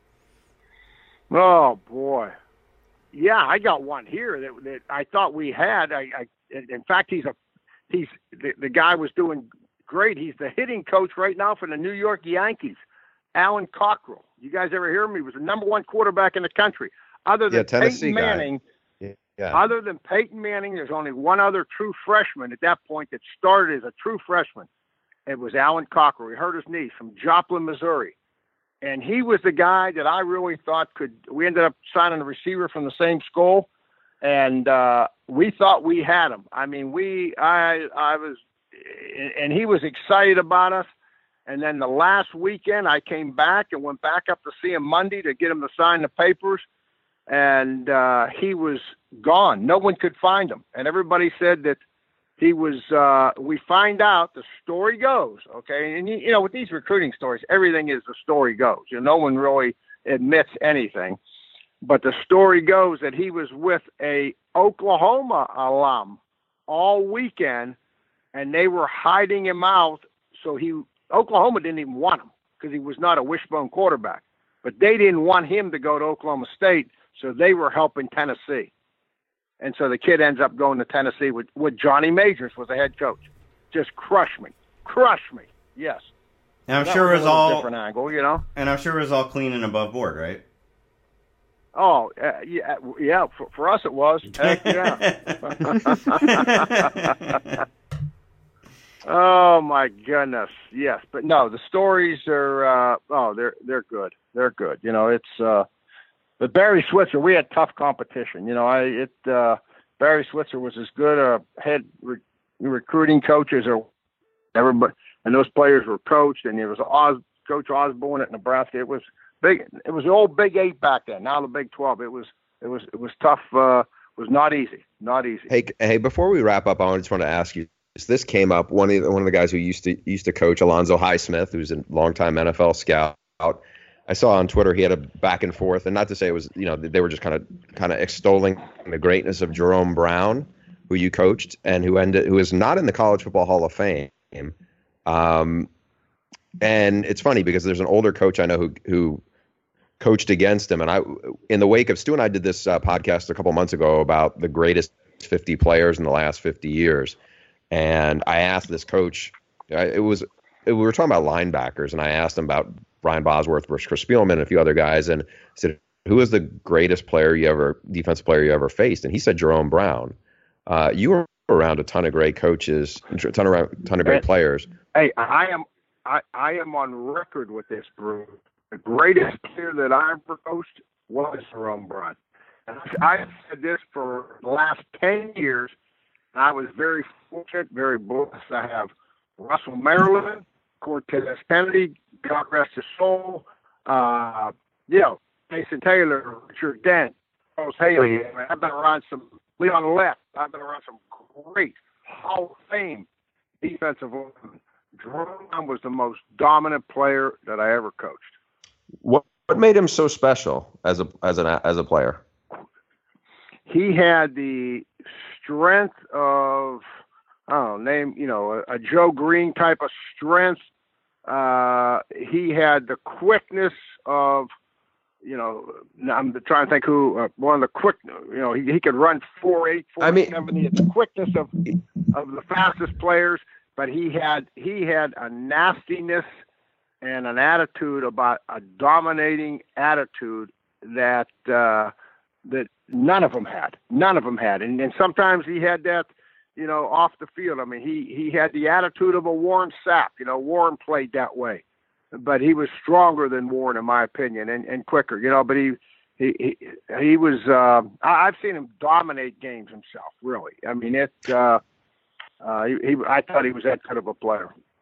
Oh, boy. Yeah, I got one here that, that I thought we had. I, I in fact, he's a he's the, the guy was doing great. He's the hitting coach right now for the New York Yankees, Alan Cockrell. You guys ever hear him? He was the number one quarterback in the country. Other than yeah, Tennessee Peyton Manning, guy. Yeah. Other than Peyton Manning, there's only one other true freshman at that point that started as a true freshman. It was Alan Cockrell. He hurt his knee from Joplin, Missouri. And he was the guy that I really thought could – we ended up signing a receiver from the same school, and uh, we thought we had him. I mean, we – I I was – and he was excited about us. And then the last weekend, I came back and went back up to see him Monday to get him to sign the papers, and uh, he was gone. No one could find him. And everybody said that he was uh, – we find out, the story goes, okay? And, you, you know, with these recruiting stories, everything is the story goes. You know, no one really admits anything. But the story goes that he was with a Oklahoma alum all weekend, and they were hiding him out. So he Oklahoma didn't even want him because he was not a wishbone quarterback. But they didn't want him to go to Oklahoma State, so they were helping Tennessee. And so the kid ends up going to Tennessee with, with Johnny Majors was the head coach. Just crush me. Crush me. Yes. And I'm that sure was it was a all different angle, you know. And I'm sure it was all clean and above board, right? Oh, uh, yeah, yeah. For, for us, it was. Heck, yeah. Oh my goodness, yes. But no, the stories are. Uh, oh, they're they're good. They're good. You know, it's. Uh, but Barry Switzer, we had tough competition. You know, I it. Uh, Barry Switzer was as good a head re- recruiting coach as a everybody, and those players were coached. And there was Oz, Coach Osborne at Nebraska. It was big. It was the old Big Eight back then. Now the Big Twelve. It was. It was. It was tough. Uh, it was not easy. Not easy. Hey, hey. Before we wrap up, I just want to ask you. This came up. One of the, one of the guys who used to used to coach, Alonzo Highsmith, who's a longtime N F L scout. I saw on Twitter he had a back and forth, and not to say it was, you know, they were just kind of kind of extolling the greatness of Jerome Brown, who you coached, and who ended who is not in the College Football Hall of Fame. Um, and it's funny because there's an older coach I know who who coached against him, and I, in the wake of Stu and I did this uh, podcast a couple months ago about the greatest fifty players in the last fifty years. And I asked this coach, it was, it, we were talking about linebackers, and I asked him about Brian Bosworth versus Chris Spielman and a few other guys, and I said, who is the greatest player you ever, defensive player you ever faced? And he said Jerome Brown. Uh, you were around a ton of great coaches, a ton of, ton of great players. Hey, I am, I, I am on record with this, Bruce. The greatest player that I ever coached was Jerome Brown. And I've said this for the last ten years. I was very fortunate, very blessed. I have Russell Maryland, Cortez Kennedy, God rest his soul, uh, you know, Jason Taylor, Richard Dent, Charles Haley. I've been around some Leon Lett. I've been around some great Hall of Fame defensive linemen. Jerome was the most dominant player that I ever coached. What what made him so special as a as an as a player? He had the strength of, I don't know, name, you know, a, a Joe Green type of strength. Uh, he had the quickness of, you know, I'm trying to think who, uh, one of the quick, you know, he, he could run four eight, four seven. He had the quickness of, of the fastest players, but he had, he had a nastiness and an attitude about a dominating attitude that, uh, that none of them had. None of them had. And, and sometimes he had that, you know, off the field. I mean, he, he had the attitude of a Warren Sapp. You know, Warren played that way. But he was stronger than Warren, in my opinion, and, and quicker, you know. But he he he, he was uh, – I've seen him dominate games himself, really. I mean, it uh, – uh, he, he, I thought he was that kind of a player.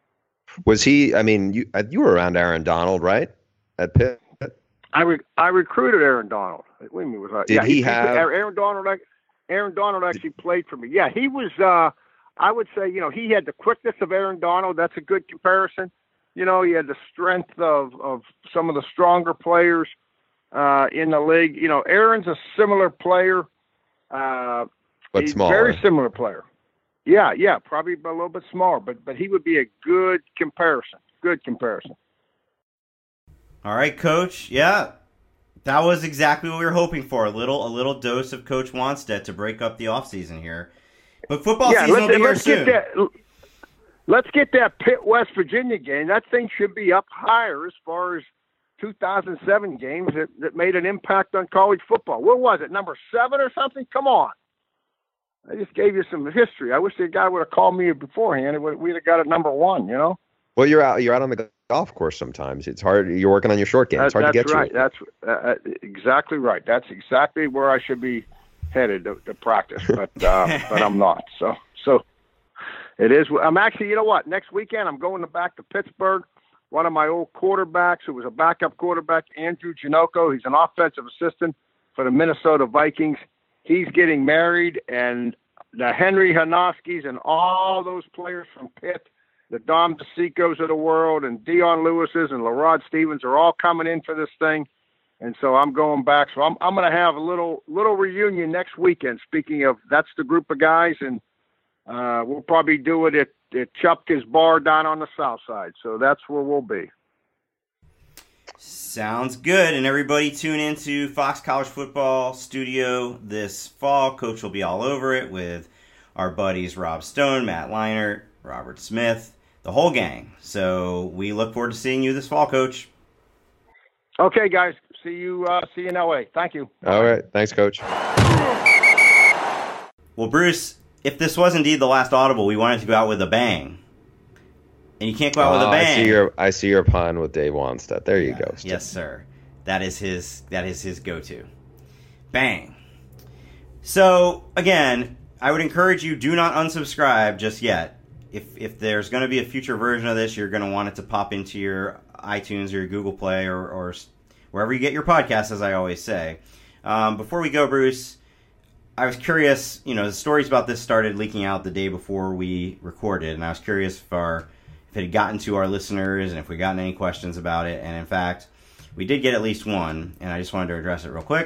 Was he? I mean, you uh, you were around Aaron Donald, right? At Pitt. I re- I recruited Aaron Donald. Wait a minute, was I? Did yeah, he have- Aaron Donald? Aaron Donald actually played for me. Yeah, he was. Uh, I would say, you know, he had the quickness of Aaron Donald. That's a good comparison. You know, he had the strength of of some of the stronger players uh, in the league. You know, Aaron's a similar player. Uh, But he's smaller. Very similar player. Yeah, yeah, probably a little bit smaller, but but he would be a good comparison. Good comparison. All right, Coach. Yeah, that was exactly what we were hoping for. A little, a little dose of Coach Wannstedt to break up the offseason here. But football yeah, season let's, will be here let's soon. Get that, let's get that Pitt West Virginia game. That thing should be up higher as far as two thousand seven games that, that made an impact on college football. What was it, number seven or something? Come on. I just gave you some history. I wish the guy would have called me beforehand. We'd have got it number one, you know? Well, you're out. You're out on the golf course sometimes. It's hard. You're working on your short game. It's hard That's to get right. to. That's uh, exactly right. That's exactly where I should be headed to, to practice, but uh, but I'm not. So so it is. I'm actually. You know what? Next weekend I'm going to back to Pittsburgh. One of my old quarterbacks, who was a backup quarterback, Andrew Janocko. He's an offensive assistant for the Minnesota Vikings. He's getting married, and the Henry Hanoskis and all those players from Pitt, the Dom DeSicos of the world, and Dion Lewis's and LaRod Stevens are all coming in for this thing. And so I'm going back. So I'm I'm going to have a little little reunion next weekend. Speaking of, that's the group of guys, and uh, we'll probably do it at, at Chupka's Bar down on the south side. So that's where we'll be. Sounds good. And everybody tune into Fox College Football Studio this fall. Coach will be all over it with our buddies Rob Stone, Matt Leinart, Robert Smith, the whole gang. So we look forward to seeing you this fall, Coach. Okay, guys. See you. Uh, see you in L A. Thank you. All right. Thanks, Coach. Well, Bruce, if this was indeed the last audible, we wanted to go out with a bang. And you can't go out with a Oh, bang. I see your I see your pun with Dave Wannstedt. There you go. Yes, sir. That is his that is his go-to. Bang. So, again, I would encourage you, do not unsubscribe just yet. If if there's going to be a future version of this, you're going to want it to pop into your iTunes or your Google Play or, or wherever you get your podcasts, as I always say. Um, before we go, Bruce, I was curious, you know, the stories about this started leaking out the day before we recorded, and I was curious if our if it had gotten to our listeners and if we gotten any questions about it. And in fact, we did get at least one, and I just wanted to address it real quick.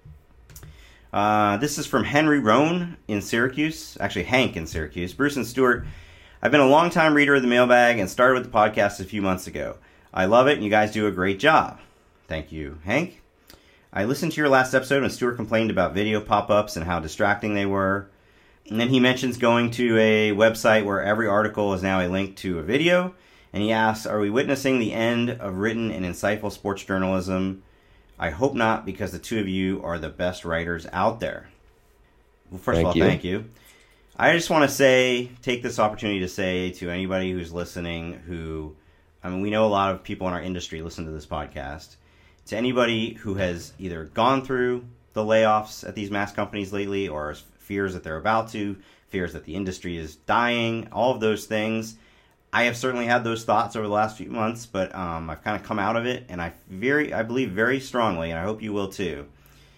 Uh, this is from Henry Roan in Syracuse, actually Hank in Syracuse. Bruce and Stuart, I've been a long-time reader of the mailbag and started with the podcast a few months ago. I love it, and you guys do a great job. Thank you, Hank. I listened to your last episode when Stuart complained about video pop-ups and how distracting they were. And then he mentions going to a website where every article is now a link to a video. And he asks, are we witnessing the end of written and insightful sports journalism? I hope not, because the two of you are the best writers out there. Well, first Thank of all, you. thank you. I just want to say, take this opportunity to say to anybody who's listening who, I mean, we know a lot of people in our industry listen to this podcast. To anybody who has either gone through the layoffs at these mass companies lately or fears that they're about to, fears that the industry is dying, all of those things. I have certainly had those thoughts over the last few months, but um, I've kind of come out of it, and I very, I believe very strongly, and I hope you will too,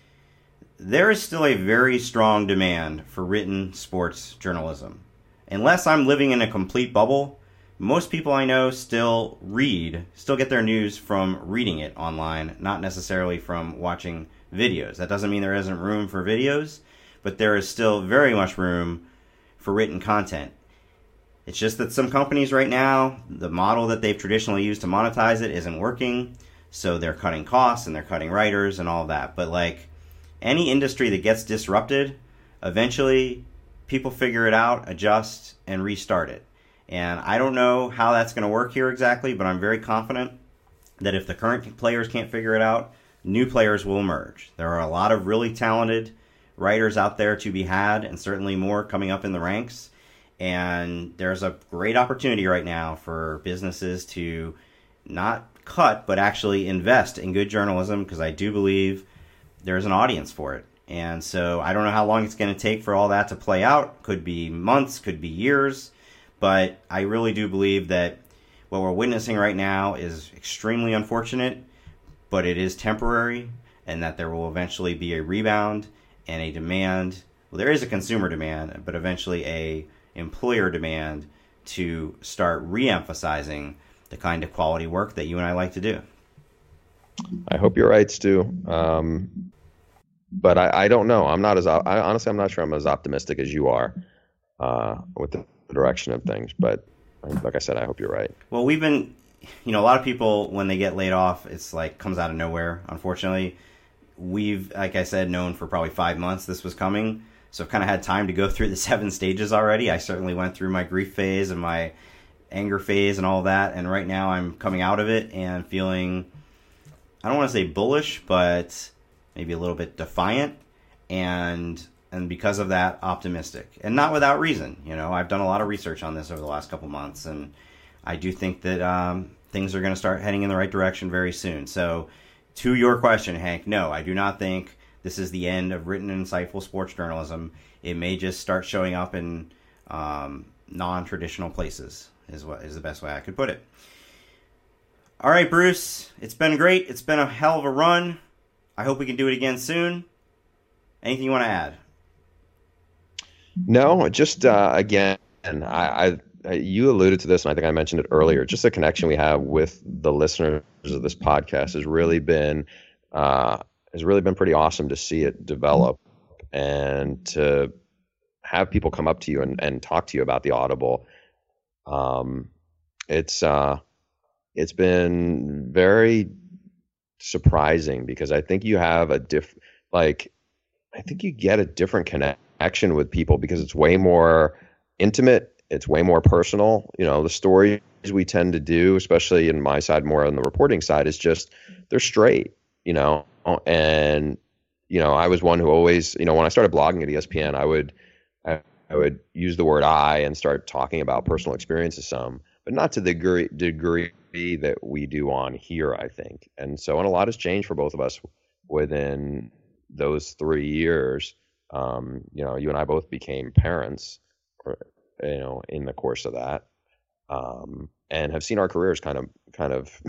there is still a very strong demand for written sports journalism. Unless I'm living in a complete bubble, most people I know still read, still get their news from reading it online, not necessarily from watching videos. That doesn't mean there isn't room for videos, but there is still very much room for written content. It's just that some companies right now, the model that they've traditionally used to monetize it isn't working, so they're cutting costs and they're cutting writers and all that. But like any industry that gets disrupted, eventually people figure it out, adjust, and restart it. And I don't know how that's going to work here exactly, but I'm very confident that if the current players can't figure it out, new players will emerge. There are a lot of really talented writers out there to be had, and certainly more coming up in the ranks. And there's a great opportunity right now for businesses to not cut, but actually invest in good journalism, because I do believe there's an audience for it. And so I don't know how long it's going to take for all that to play out. Could be months, could be years. But I really do believe that what we're witnessing right now is extremely unfortunate, but it is temporary, and that there will eventually be a rebound and a demand. Well, there is a consumer demand, but eventually a employer demand to start re-emphasizing the kind of quality work that you and I like to do. I hope you're right, Stu. Um, but I, I don't know. I'm not as I, honestly, I'm not sure I'm as optimistic as you are uh, with the direction of things. But like I said, I hope you're right. Well, we've been, you know, a lot of people when they get laid off, it's like comes out of nowhere. Unfortunately, we've, like I said, known for probably five months this was coming. So I've kind of had time to go through the seven stages already. I certainly went through my grief phase and my anger phase and all that. And right now I'm coming out of it and feeling, I don't want to say bullish, but maybe a little bit defiant. And and because of that, optimistic. And not without reason. You know, I've done a lot of research on this over the last couple months. And I do think that um, things are going to start heading in the right direction very soon. So to your question, Hank, no, I do not think this is the end of written and insightful sports journalism. It may just start showing up in um, non-traditional places, is what is the best way I could put it. All right, Bruce, it's been great. It's been a hell of a run. I hope we can do it again soon. Anything you want to add? No, just uh, again, I, I you alluded to this, and I think I mentioned it earlier. Just the connection we have with the listeners of this podcast has really been. Uh, has really been pretty awesome to see it develop and to have people come up to you and, and talk to you about the Audible. Um, it's, uh, it's been very surprising because I think you have a diff, like, I think you get a different connection with people because it's way more intimate. It's way more personal. You know, the stories we tend to do, especially in my side, more on the reporting side, is just, they're straight, you know? And, you know, I was one who always, you know, when I started blogging at E S P N, I would, I, I would use the word I and start talking about personal experiences some, but not to the degree, degree that we do on here, I think. And so, and a lot has changed for both of us within those three years. Um, you know, you and I both became parents, or, you know, in the course of that, um, and have seen our careers kind of, kind of,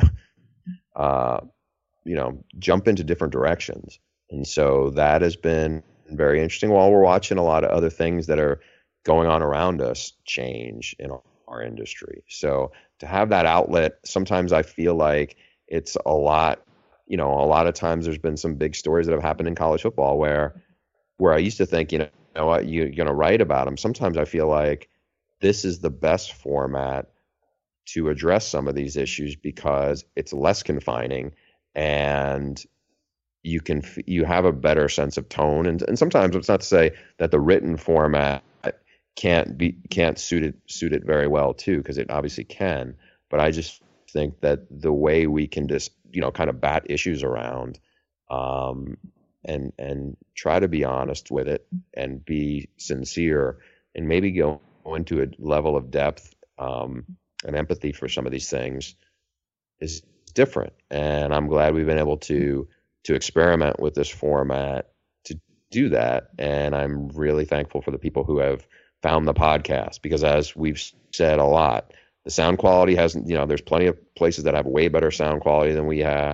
uh, you know, jump into different directions. And so that has been very interesting while we're watching a lot of other things that are going on around us change in our industry. So to have that outlet, sometimes I feel like it's a lot, you know, a lot of times there's been some big stories that have happened in college football where, where I used to think, you know, you know what, you're going to write about them. Sometimes I feel like this is the best format to address some of these issues because it's less confining and you can you have a better sense of tone. And and sometimes it's not to say that the written format can't be can't suit it suit it very well too, because it obviously can. But I just think that the way we can just you know kind of bat issues around, um, and and try to be honest with it and be sincere and maybe go into a level of depth um, and empathy for some of these things is different. And I'm glad we've been able to to experiment with this format to do that. And I'm really thankful for the people who have found the podcast, because as we've said a lot, the sound quality hasn't, you know, there's plenty of places that have way better sound quality than we have.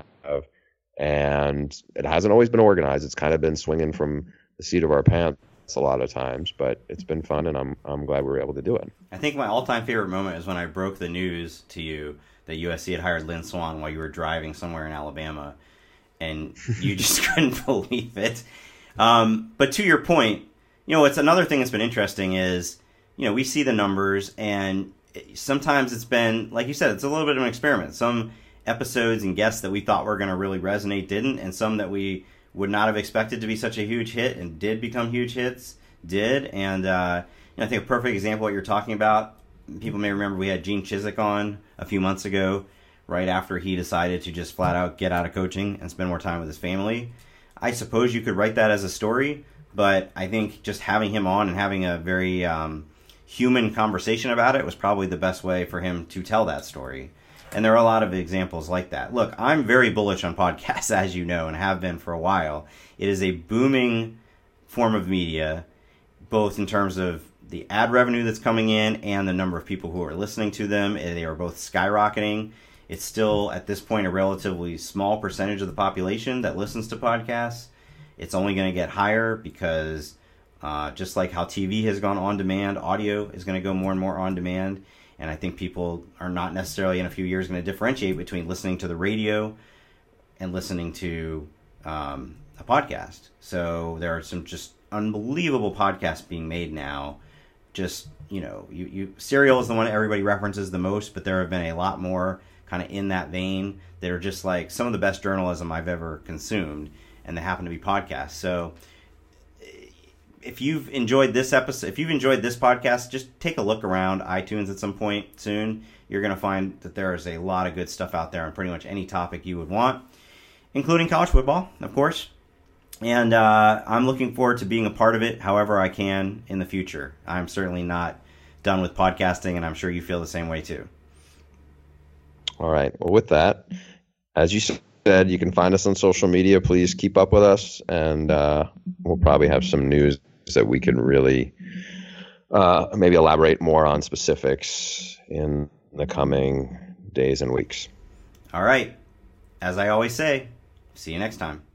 And it hasn't always been organized. It's kind of been swinging from the seat of our pants a lot of times, but it's been fun, and I'm I'm glad we were able to do it. I think my all-time favorite moment is when I broke the news to you that U S C had hired Lynn Swann while you were driving somewhere in Alabama, and you just couldn't believe it. Um, but to your point, you know, it's another thing that's been interesting is, you know, we see the numbers, and sometimes it's been, like you said, it's a little bit of an experiment. Some episodes and guests that we thought were going to really resonate didn't, and some that we would not have expected to be such a huge hit and did become huge hits did. And uh, you know, I think a perfect example of what you're talking about, people may remember we had Gene Chizik on a few months ago, right after he decided to just flat out get out of coaching and spend more time with his family. I suppose you could write that as a story, but I think just having him on and having a very um, human conversation about it was probably the best way for him to tell that story. And there are a lot of examples like that. Look, I'm very bullish on podcasts, as you know, and have been for a while. It is a booming form of media. both in terms of the ad revenue that's coming in and the number of people who are listening to them. They are both skyrocketing. It's still, at this point, a relatively small percentage of the population that listens to podcasts. It's only going to get higher because uh, just like how T V has gone on demand, audio is going to go more and more on demand. And I think people are not necessarily in a few years going to differentiate between listening to the radio and listening to um, a podcast. So there are some just unbelievable podcasts being made now. Just, you know, you, you Serial is the one everybody references the most, but there have been a lot more kind of in that vein that are just like some of the best journalism I've ever consumed, and they happen to be podcasts. So if you've enjoyed this episode, if you've enjoyed this podcast, just take a look around iTunes at some point soon. You're going to find that there is a lot of good stuff out there on pretty much any topic you would want, including college football, of course. And uh, I'm looking forward to being a part of it however I can in the future. I'm certainly not done with podcasting, and I'm sure you feel the same way too. All right. Well, with that, as you said, you can find us on social media. Please keep up with us, and uh, we'll probably have some news that we can really uh, maybe elaborate more on specifics in the coming days and weeks. All right. As I always say, see you next time.